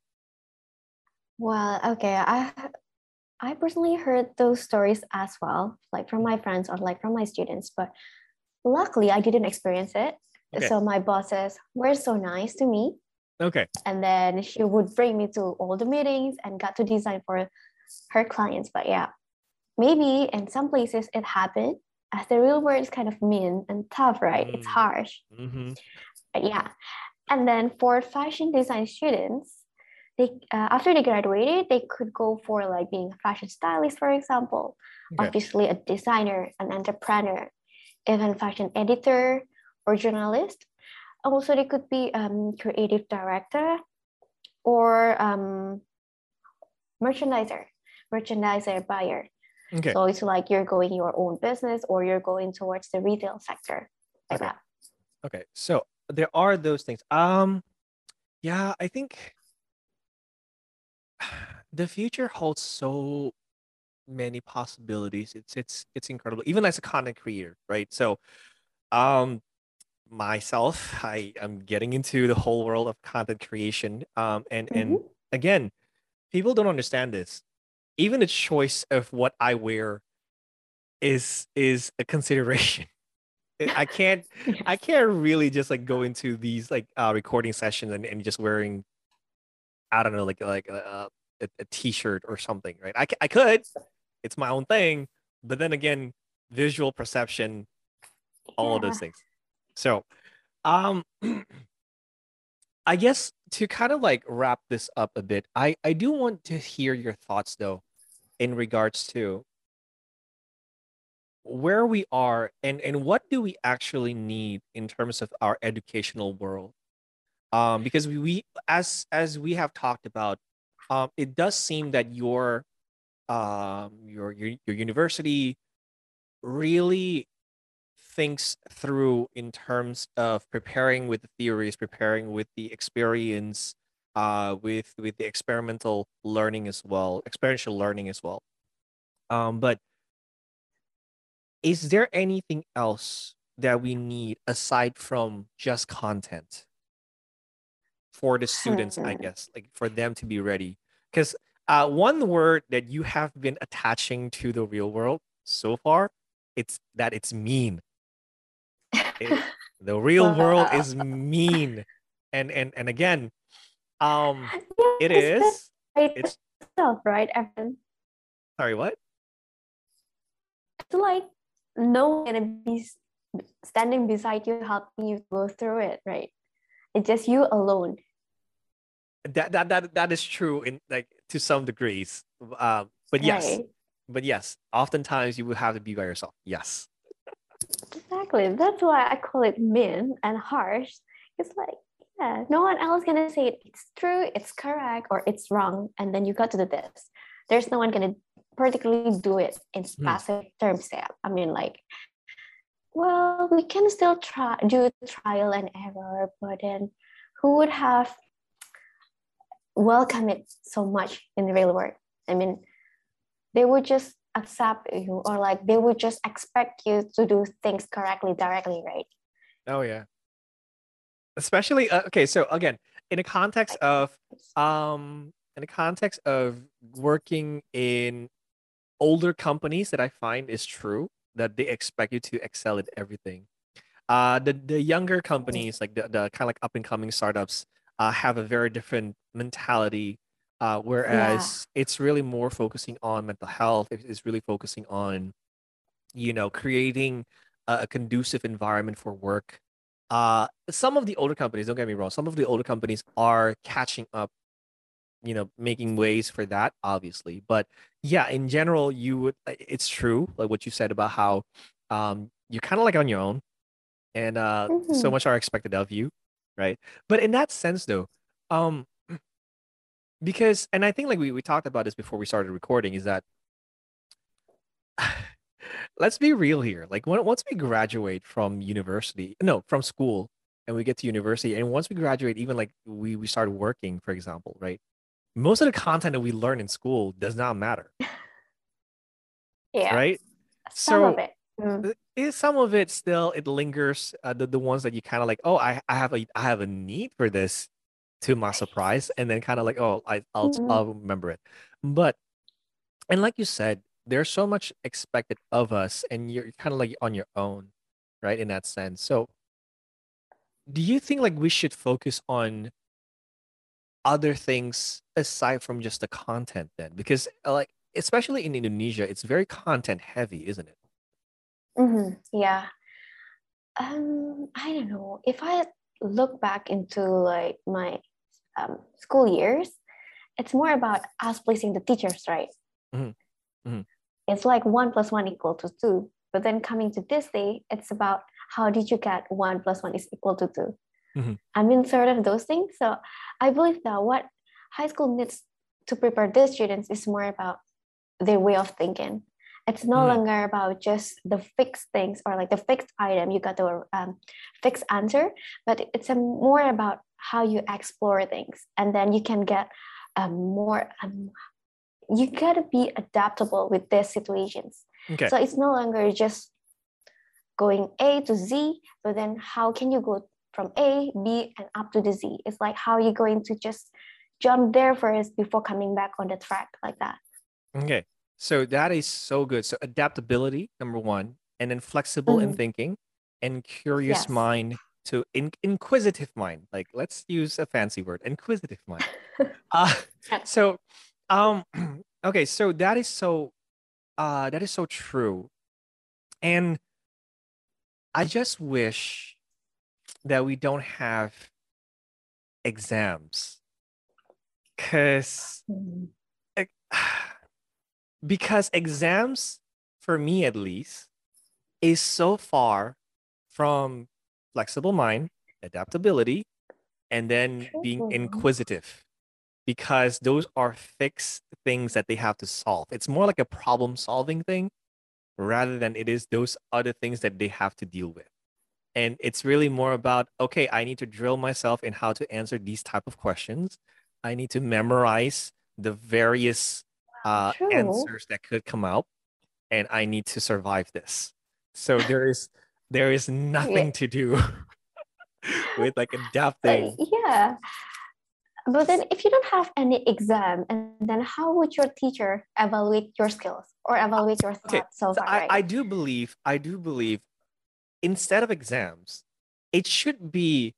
Well, okay. I I personally heard those stories as well, like from my friends or like from my students, but luckily I didn't experience it. Okay. So my bosses were so nice to me. Okay. And then she would bring me to all the meetings and got to design for her clients. But yeah, maybe in some places it happened as the real world is kind of mean and tough, right? It's Mm, harsh. hmm But yeah. And then for fashion design students, they uh, after they graduated, they could go for like being a fashion stylist, for example, Okay. obviously a designer, an entrepreneur, even fashion editor or journalist. Also, they could be um, creative director or um, merchandiser, merchandiser buyer. Okay. So it's like you're going your own business or you're going towards the retail sector, like Okay. that. Okay. So there are those things. Um, yeah, I think the future holds so many possibilities. It's it's it's incredible. Even as a content creator, right? So, um, myself, I am getting into the whole world of content creation. Um, and and Mm-hmm. again, people don't understand this. Even the choice of what I wear is is a consideration. I I can't I Yes. can't really just like go into these like uh recording sessions and, and just wearing I don't know like like a, a, a t-shirt or something, right? I, c- I could, it's my own thing, but then again, visual perception, all of those Yeah. things. So, um, I guess to kind of like wrap this up a bit, I I do want to hear your thoughts though in regards to where we are and and what do we actually need in terms of our educational world. Um, because we, we as as we have talked about, um, it does seem that your um your your, your university really thinks through in terms of preparing with the theories, preparing with the experience, uh, with with the experimental learning as well, experiential learning as well. Um, but is there anything else that we need aside from just content for the students, I Hmm. guess, like for them to be ready? Because uh, one word that you have been attaching to the real world so far, it's that it's mean. It, the real world Well, is mean, and and and again, um, it yes, that's is. right. It's Self, right, Evan? sorry, what? It's like no one gonna be s- standing beside you, helping you go through it, right? It's just you alone, That that that that is true in like to some degrees. Um, but yes, right? but yes, oftentimes you will have to be by yourself. Yes. Exactly. That's why I call it mean and harsh. It's like, yeah, no one else gonna say it. It's true, it's correct, or it's wrong, and then you got to do this. There's no one gonna particularly do it in Hmm. specific terms. Yeah, I mean, like, well, we can still try do trial and error, but then who would have welcome it so much in the real world? I mean, they would just accept you, or like they would just expect you to do things correctly, directly, right? Oh yeah. Especially uh, okay. So again, in the context of um, in the context of working in older companies, that I find is true that they expect you to excel at everything. Uh, the the younger companies, like the, the kind of like up and coming startups, uh, have a very different mentality. Uh, Yeah. whereas it's really more focusing on mental health. It- It's really focusing on, you know, creating a, a conducive environment for work. Uh, some of the older companies, don't get me wrong, some of the older companies are catching up, you know, making ways for that, obviously. But yeah, in general, you would, it's true, like what you said about how um, you're kind of like on your own and uh so Mhm. much are expected of you, right? But in that sense though, um because and I think like we, we talked about this before we started recording is that let's be real here, like when, once we graduate from university, no, from school, and we get to university, and once we graduate, even like we we start working, for example, right, most of the content that we learn in school does not matter, Yeah. right? Some of So it. Mm. uh, is some of it still it lingers, uh, the, the ones that you kind of like, oh, I, I have a I have a need for this, to my surprise, and then kind of like, oh, I, I'll Mm. I'll remember it. But and like you said, there's so much expected of us, and you're kind of like on your own, right? In that sense. So, do you think like we should focus on other things aside from just the content then? Because uh, like especially in Indonesia, it's very content heavy, isn't it? Mhm. Yeah. Um, I don't know. If I look back into like my um, school years, it's more about us pleasing the teachers, right? Mm-hmm. Mm-hmm. It's like one plus one equal to two. But then coming to this day, it's about how did you get one plus one is equal to two? Mm-hmm. I mean, sort of those things. So I believe that what high school needs to prepare their students is more about their way of thinking. It's no Mm-hmm. longer about just the fixed things or like the fixed item, you got the um, fixed answer, but it's a more about how you explore things. And then you can get um, more, um, you gotta be adaptable with these situations. Okay. So it's no longer just going A to Z, but then how can you go from A, B, and up to the Z? It's like how are you going to just jump there first before coming back on the track like that. Okay. So that is so good. So adaptability, number one, and then flexible in Mhm. thinking and curious Yes. mind to in, inquisitive mind. Like let's use a fancy word, inquisitive mind. Uh, so um okay, so that is so uh that is so true. And I just wish that we don't have exams. Cause Mhm. because exams, for me at least, is so far from flexible mind, adaptability, and then being True. inquisitive because those are fixed things that they have to solve. It's more like a problem solving thing rather than it is those other things that they have to deal with. And it's really more about, okay, I need to drill myself in how to answer these type of questions. I need to memorize the various uh, True. answers that could come out, and I need to survive this. So there is there is Yeah. nothing to do with like But adapting. yeah, but then if you don't have any exam, and then how would your teacher evaluate your skills or evaluate your Okay, thoughts so so far, I, right? I do believe, I do believe instead of exams, it should be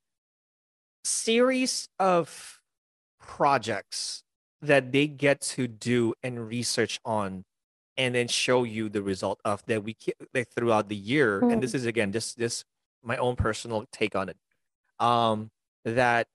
series of projects that they get to do and research on and then show you the result of that we ke- like throughout the year. And this Mm. is again just this my own personal take on it. Um that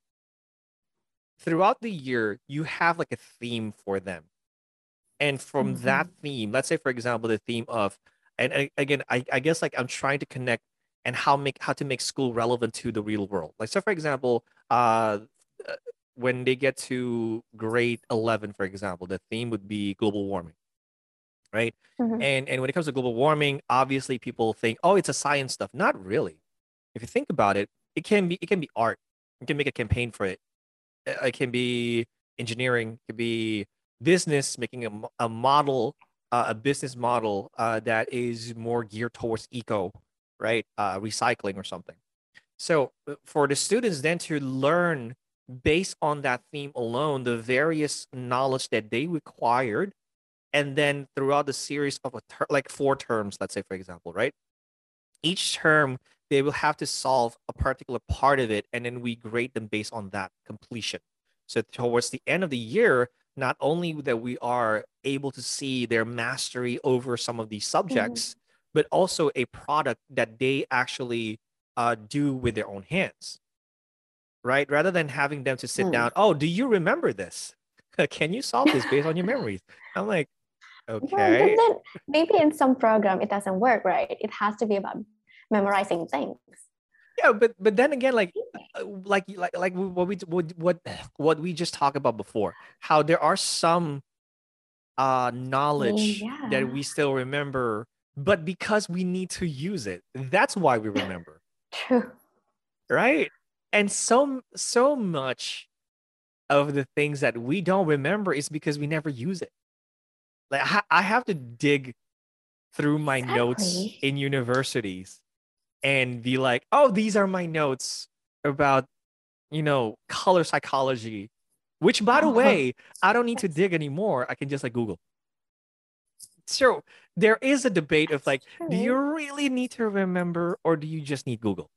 throughout the year you have like a theme for them. And from that Mhm. theme, let's say for example the theme of and a- again I, I guess like I'm trying to connect and how make how to make school relevant to the real world. Like so for example, uh uh, when they get to grade eleven, for example, the theme would be global warming, right? Mhm. And and when it comes to global warming, obviously people think, oh, it's a science stuff. Not really. If you think about it, it can be it can be art. You can make a campaign for it. Uh, It can be engineering. It can be business, making a, mo- a model, uh, a business model uh, that is more geared towards eco, right? Uh, recycling or something. So uh, for the students then to learn based on that theme alone, the various knowledge that they required, and then throughout the series of a ter- like four terms, let's say for example, right? Each term they will have to solve a particular part of it, and then we grade them based on that completion. So towards the end of the year, not only that we are able to see their mastery over some of these Mhm. subjects, but also a product that they actually uh, do with their own hands, right? Rather than having them to sit Mm. down, oh, do you remember this? Can you solve this based on your memories? I'm like, Well, but okay. then maybe in some program it doesn't work, right? It has to be about memorizing things. Yeah, but but then again, like uh, like like like what we what what what we just talked about before, how there are some uh knowledge that Yeah, we still remember, but because we need to use it, that's why we remember, true. right? And so so much of the things that we don't remember is because we never use it. Like I, I have to dig through my notes Exactly. in universities and be like, oh, these are my notes about you know, color psychology, which by the Oh, way, I don't need to that's dig anymore. I can just like Google. So there is a debate of that's like, do you true. really need to remember or do you just need Google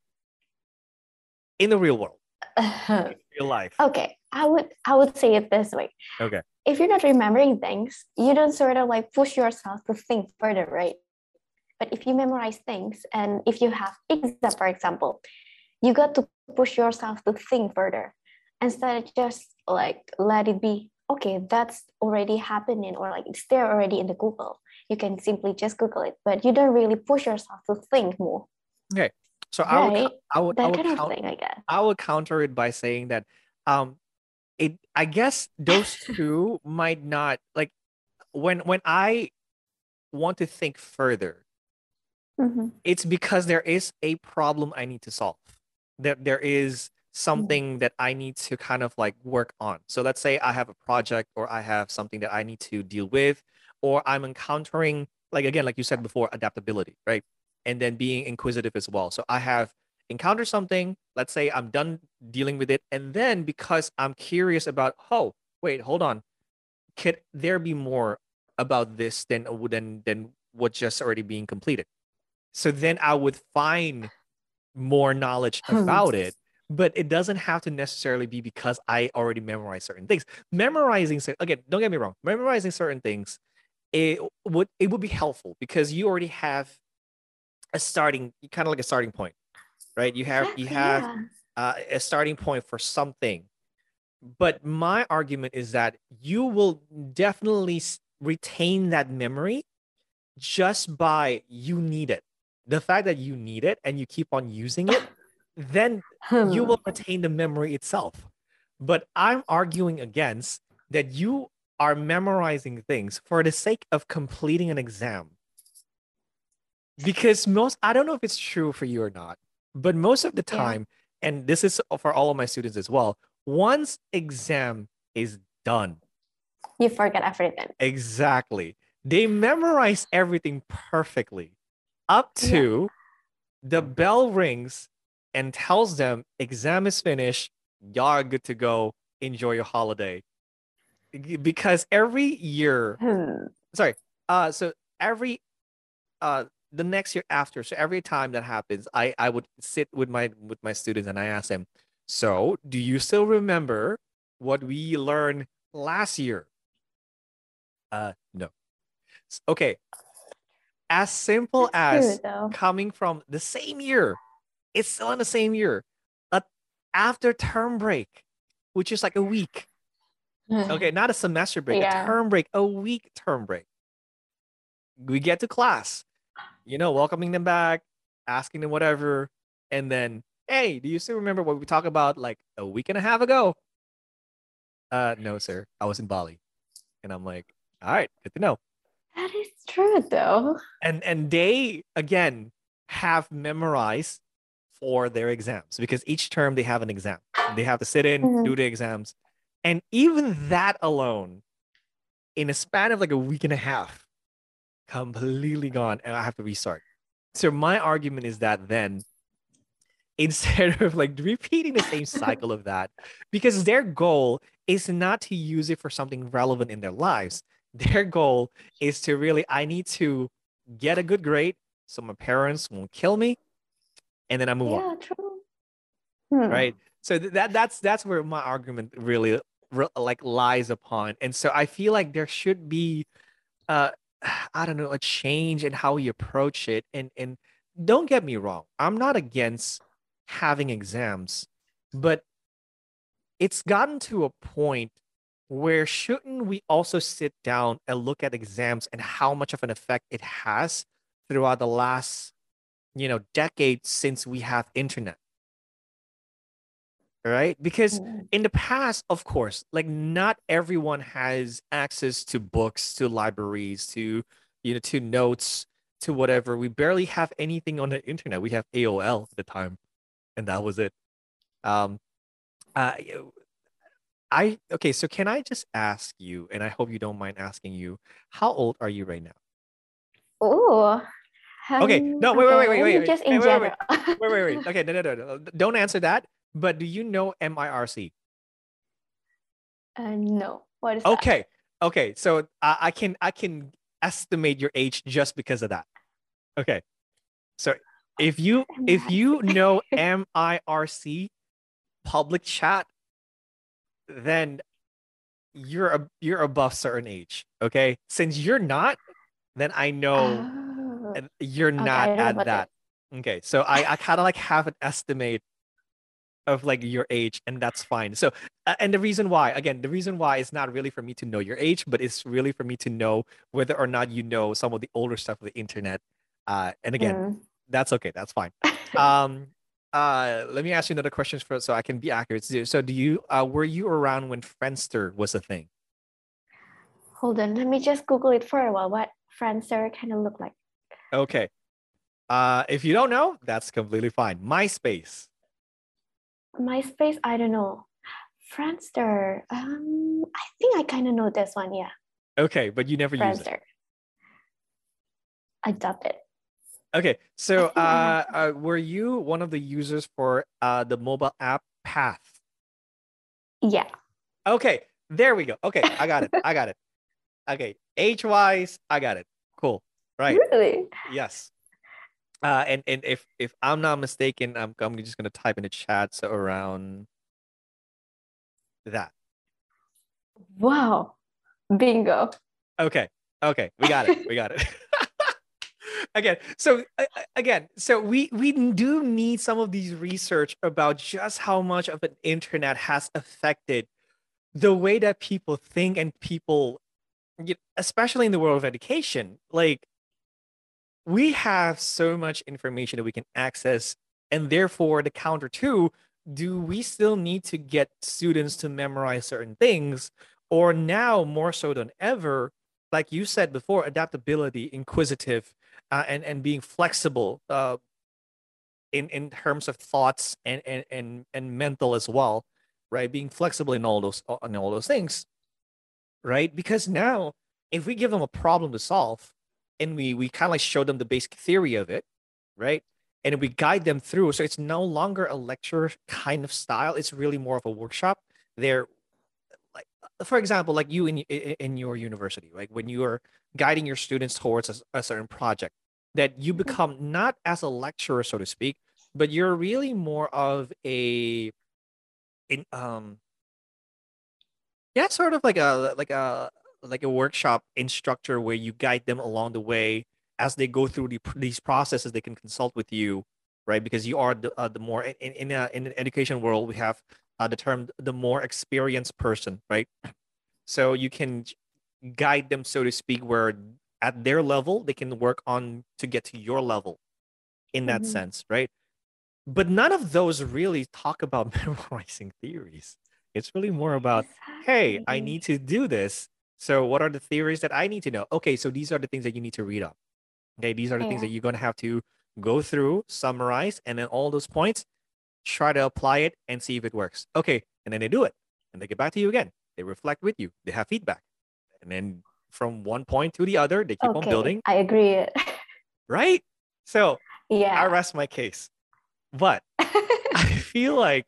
in the real world, in real life? Okay, I would I would say it this way. Okay. If you're not remembering things, you don't sort of like push yourself to think further, right? But if you memorize things and if you have exam, for example, you got to push yourself to think further instead of just like let it be. okay, that's already happening, or like it's there already in the Google. You can simply just Google it, but you don't really push yourself to think more, Okay. So I would, right? cou- I would, I That would kind of count, thing, I guess. I would counter it by saying that, um, it, I guess those two might not like when when I want to think further, Mm-hmm. it's because there is a problem I need to solve. There, there is something that I need to kind of like work on. So let's say I have a project or I have something that I need to deal with, or I'm encountering, like again, like you said before, adaptability, right? And then being inquisitive as well. So I have encountered something, let's say I'm done dealing with it. And then because I'm curious about, oh, wait, hold on. Could there be more about this than than than what just already being completed? So then I would find more knowledge about it, but it doesn't have to necessarily be because I already memorized certain things. Memorizing, again, don't get me wrong, memorizing certain things, it would it would be helpful because you already have a starting, kind of like a starting point, right? You have you Exactly, have yeah. uh, a starting point for something. But my argument is that you will definitely retain that memory just by you need it. The fact that you need it and you keep on using it, then you Hmm. will retain the memory itself. But I'm arguing against that you are memorizing things for the sake of completing an exam. Because most, I don't know if it's true for you or not, but most of the Yeah, time, and this is for all of my students as well, once exam is done, you forget everything. exactly, they memorize everything perfectly up Yeah. to the bell rings and tells them exam is finished, y'all are good to go, enjoy your holiday. Because every year, Hmm. sorry, uh, so every uh the next year after, so every time that happens, I I would sit with my with my students and I ask them, so do you still remember what we learned last year? Uh, no. Okay, as simple That's true as though. coming from the same year, it's still in the same year. Uh, After term break, which is like a week. Okay, not a semester break, a Yeah. term break, a week term break. We get to class, you know, welcoming them back, asking them whatever, and then, hey, do you still remember what we talked about like a week and a half ago? Uh, no, sir. I was in Bali. And I'm like, all right, good to know. That is true though. And and they again have memorized for their exams because each term they have an exam. They have to sit in, do Mhm. the exams. And even that alone, in a span of like a week and a half, completely gone, and I have to restart. So my argument is that then instead of like repeating the same cycle of that, because their goal is not to use it for something relevant in their lives. Their goal is to really, I need to get a good grade so my parents won't kill me, and then I move on, Yeah, true. Hmm. right? So th- that that's that's where my argument really re- like lies upon. And so I feel like there should be uh I don't know, a change in how we approach it. And and don't get me wrong, I'm not against having exams, but it's gotten to a point where shouldn't we also sit down and look at exams and how much of an effect it has throughout the last, you know, decade since we have internet, right? Because Hmm. in the past, of course, like not everyone has access to books, to libraries, to, you know, to notes, to whatever. We barely have anything on the internet. We have A O L at the time, and that was it. Um, uh, I okay, so can I just ask you, and I hope you don't mind asking you, how old are you right now? Oh, Okay, um, no, wait, wait, okay, wait, wait, wait, maybe wait, just hey, in wait, wait, wait, general. wait, wait, wait. Okay, no, no, no, no. Don't answer that. But do you know M I R C? Uh, no, what is that? Okay, okay. So I, I can I can estimate your age just because of that. Okay, so if you if you know M R C. M I R C public chat, then you're a, you're above certain age. Okay, since you're not, then I know Oh, and you're okay, I not don't know at about this. that. Okay, so I I kind of like have an estimate of like your age, and that's fine. So, uh, and the reason why, again, the reason why is not really for me to know your age, but it's really for me to know whether or not you know some of the older stuff of the internet. Uh, and again, Mm. that's okay. That's fine. Um, uh, let me ask you another question first, so I can be accurate. So, so do you, uh, were you around when Friendster was a thing? Hold on, let me just Google it for a while. What Friendster kind of look like? Okay. Uh, if you don't know, that's completely fine. MySpace. MySpace, I don't know. Friendster, um, I think I kind of know this one. Yeah, Okay, but you never use it. Friendster. I dubbed it. Okay, I so think I have. uh, uh, were you one of the users for uh the mobile app Path? Yeah. Okay, there we go. Okay, I got it. I got it. Okay, age wise, I got it. Cool. Right. Really? Yes. Uh, and and if if I'm not mistaken, I'm I'm just gonna type in the chat so around that. Wow. Bingo. Okay. Okay, we got it. We got it. Again, so uh, again, so we we do need some of these research about just how much of an internet has affected the way that people think and people, you- especially in the world of education. Like we have so much information that we can access, and therefore the counter to, do we still need to get students to memorize certain things, or now more so than ever, like you said before, adaptability, inquisitive, uh, and and being flexible uh, in in terms of thoughts and and and and mental as well, right? Being flexible in all those in all those things, right? Because now, if we give them a problem to solve, and we we kind of like show them the basic theory of it, right? And we guide them through, so it's no longer a lecture kind of style. It's really more of a workshop. They're like, for example, like you in in your university, like when you are guiding your students towards a, a certain project, that you become not as a lecturer, so to speak, but you're really more of a in um yeah, sort of like a like a like a workshop instructor where you guide them along the way as they go through the, these processes. They can consult with you, right? Because you are the uh, the more in in a, in an education world, we have uh, the term the more experienced person, right? So you can guide them, so to speak, where at their level they can work on to get to your level in that Mhm. sense, right? But none of those really talk about memorizing theories. It's really more about, hey, I Exactly. need to do this. So what are the theories that I need to know? Okay, so these are the things that you need to read up. Okay, these are the things that Yeah. you're going to have to go through, summarize, and then all those points, try to apply it and see if it works. Okay, and then they do it, and they get back to you again. They reflect with you. They have feedback, and then from one point to the other, they keep on Okay, building, I agree. right? So I Yeah. rest my case. But I feel like,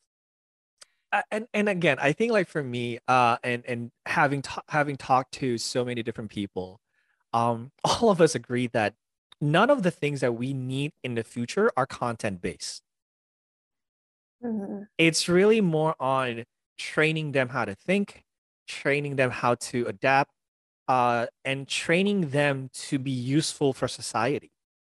uh, and and again, I think like for me, uh, and and having ta- having talked to so many different people, um, all of us agree that none of the things that we need in the future are content based. Mhm. It's really more on training them how to think, training them how to adapt, uh, and training them to be useful for society.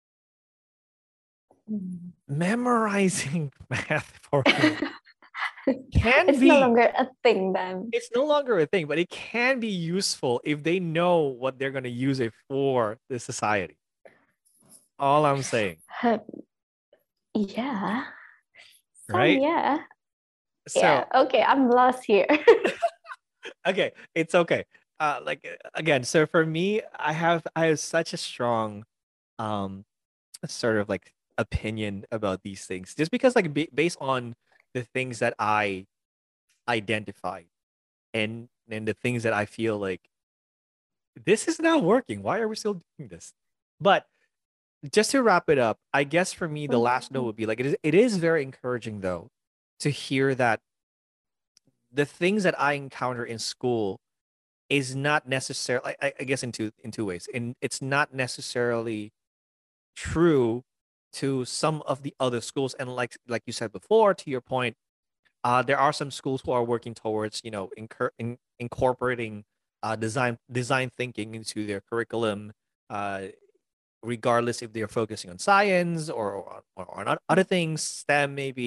Mhm. Memorizing math formulas can It's no be, longer a thing then. it's no longer a thing, but it can be useful if they know what they're going to use it for the society. All I'm saying, Huh, yeah. Some, right? yeah. So, Yeah. Okay, I'm lost here. okay, it's okay. Uh, like uh, again, so for me, I have I have such a strong um sort of like opinion about these things, just because like ba- based on the things that I identify, and and the things that I feel like this is not working. Why are we still doing this? But just to wrap it up, I guess for me, the last note Mhm. would be like it is, it is very encouraging though to hear that the things that I encounter in school is not necessarily, I, I guess in two in two ways. And it's not necessarily true to some of the other schools. And like like you said before, to your point, uh, there are some schools who are working towards, you know, incur- in, incorporating uh, design design thinking into their curriculum, uh, regardless if they're focusing on science or or, or on other things, STEM maybe.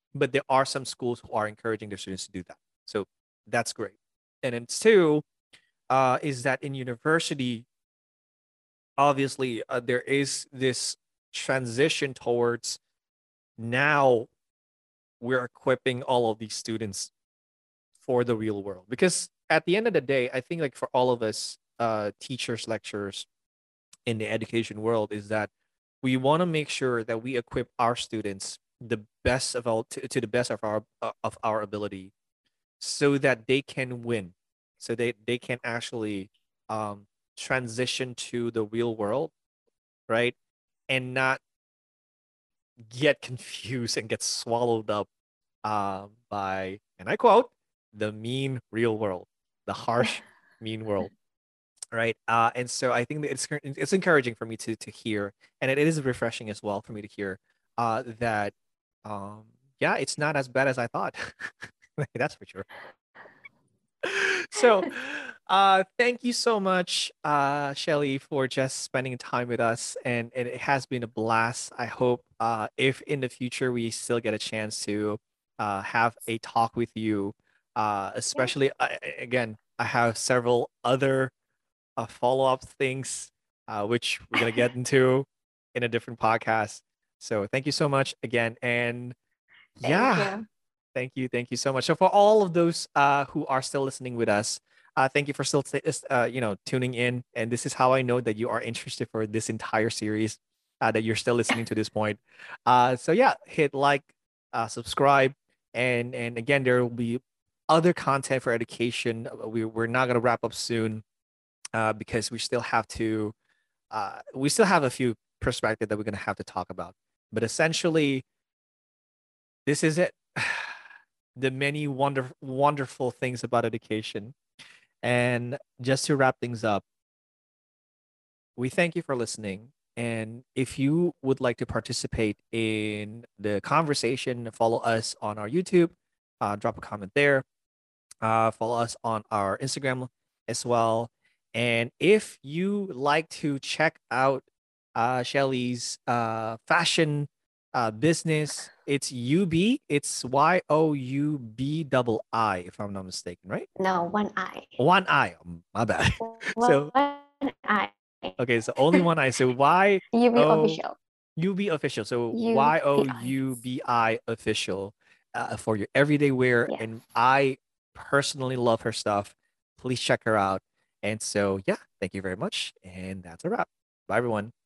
but there are some schools who are encouraging their students to do that. So that's great. And then two, uh, is that in university, obviously, uh, there is this transition towards now we're equipping all of these students for the real world. Because at the end of the day, I think like for all of us, uh, teachers, lecturers in the education world, is that we want to make sure that we equip our students the best of all to, to the best of our uh, of our ability, so that they can win, so they they can actually um, transition to the real world, right, and not get confused and get swallowed up uh, by, and I quote, the mean real world, the harsh mean world, right? Uh, and so I think that it's it's encouraging for me to to hear, and it is refreshing as well for me to hear uh, that, um, yeah, it's not as bad as I thought. That's for sure. So, uh, thank you so much, uh, Shelly, for just spending time with us, and, and it has been a blast. I hope, uh, if in the future we still get a chance to, uh, have a talk with you, uh, Yeah. especially uh, again, I have several other uh, follow-up things, uh, which we're gonna get into in a different podcast. So, thank you so much again, and Thank yeah. you. Thank you. Thank you so much. So for all of those uh, who are still listening with us, uh, thank you for still uh, you know, tuning in. And this is how I know that you are interested for this entire series, uh, that you're still listening to this point. Uh, so yeah, hit like, uh, subscribe, and and again, there will be other content for education. Uh, We we're not gonna wrap up soon, uh, because we still have to uh, we still have a few perspectives that we're gonna have to talk about. But essentially, this is it. The many wonder, wonderful things about education. And just to wrap things up, we thank you for listening. And if you would like to participate in the conversation, follow us on our YouTube, uh, drop a comment there, uh, follow us on our Instagram as well. And if you like to check out uh, Shelly's uh, fashion uh, business, it's U B. It's Y O U B double I, if I'm not mistaken, right? No, one eye. One I. um, My bad. So, One eye. okay, so only one I. So Y You be O official. U B official. So You Y O be I. U B I official, uh, for your everyday wear. Yes. And I personally love her stuff. Please check her out. And so, yeah, thank you very much. And that's a wrap. Bye, everyone.